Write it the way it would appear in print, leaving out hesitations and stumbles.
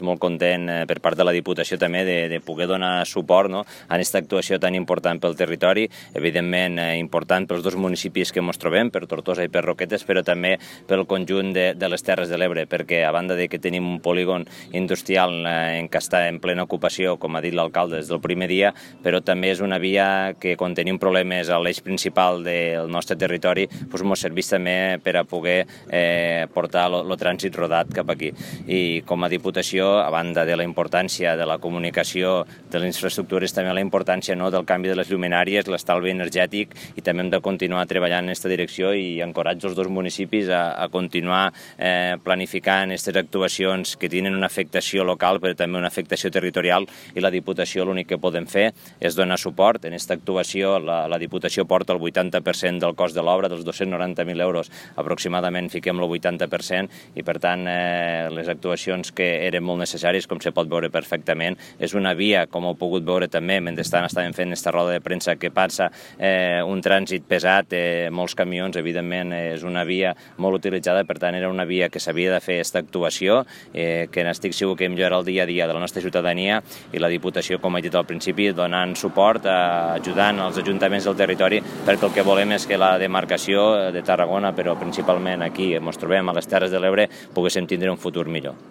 Molt content per part de la Diputació també de poder donar suport a aquesta actuació tan important pel territori, evidentment important pels dos municipis que ens trobem, per Tortosa i per Roquetes, però també pel conjunt de les Terres de l'Ebre, perquè a banda de que tenim un polígon industrial que està en plena ocupació, com ha dit l'alcalde des del primer dia, però també és una via que quan tenim problemes a l'eix principal del nostre territori ens serveix també per a poder portar el trànsit rodat cap aquí. I com a Diputació, a banda de la importància de la comunicació, de les infraestructures, també la importància del canvi de les lluminàries, l'estalvi energètic, i també hem de continuar treballant en aquesta direcció i encoratjo els dos municipis a continuar planificant aquestes actuacions que tenen una afectació local però també una afectació territorial, i la Diputació l'únic que podem fer és donar suport. En aquesta actuació la Diputació porta el 80% del cost de l'obra, dels 290.000 euros aproximadament fiquem el 80%, i per tant les actuacions que eren molt necessaris, com se pot veure perfectament. És una via, com heu pogut veure també, mentre estàvem fent aquesta roda de premsa, que passa un trànsit pesat, molts camions, evidentment és una via molt utilitzada, per tant era una via que s'havia de fer aquesta actuació, que n'estic segur que millorarà el dia a dia de la nostra ciutadania, i la Diputació, com he dit al principi, donant suport, ajudant els ajuntaments del territori, perquè el que volem és que la demarcació de Tarragona, però principalment aquí ens trobem a les Terres de l'Ebre, poguéssim tindre un futur millor.